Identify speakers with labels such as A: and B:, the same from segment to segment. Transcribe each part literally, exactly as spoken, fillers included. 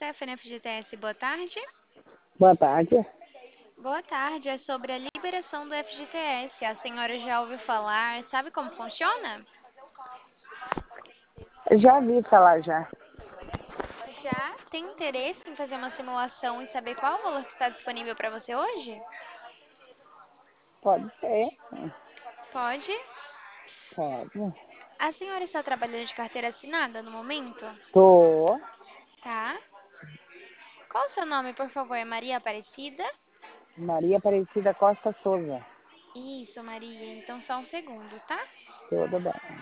A: Stephanie, F G T S, boa tarde.
B: Boa tarde.
A: Boa tarde, é sobre a liberação do F G T S. A senhora já ouviu falar, sabe como funciona?
B: Já vi falar já.
A: Já tem interesse em fazer uma simulação e saber qual o valor que está disponível para você hoje?
B: Pode ser.
A: Pode.
B: Pode.
A: A senhora está trabalhando de carteira assinada no momento?
B: Tô.
A: Tá. Qual o seu nome, por favor? É Maria Aparecida?
B: Maria Aparecida Costa Souza.
A: Isso, Maria. Então só um segundo, tá?
B: Tudo bem.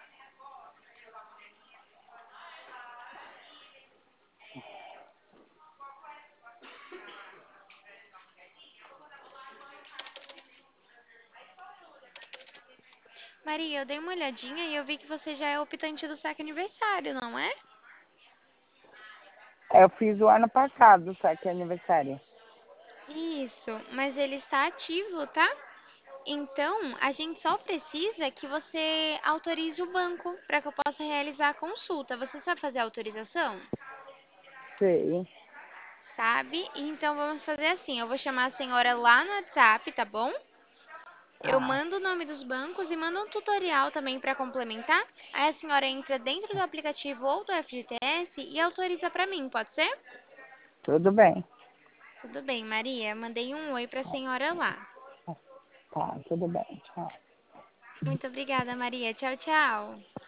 A: Maria, eu dei uma olhadinha e eu vi que você já é optante do saque aniversário, não é?
B: Eu fiz o ano passado, só que é aniversário.
A: Isso, mas ele está ativo, tá? Então, a gente só precisa que você autorize o banco para que eu possa realizar a consulta. Você sabe fazer a autorização?
B: Sei.
A: Sabe? Então, vamos fazer assim: eu vou chamar a senhora lá no WhatsApp, tá bom? Eu
B: Tá.
A: mando o nome dos bancos e mando um tutorial também para complementar. Aí a senhora entra dentro do aplicativo ou do F G T S e autoriza para mim, pode ser?
B: Tudo bem.
A: Tudo bem, Maria. Mandei um oi para a senhora lá.
B: Tá, tudo bem. Tchau.
A: Muito obrigada, Maria. Tchau, tchau.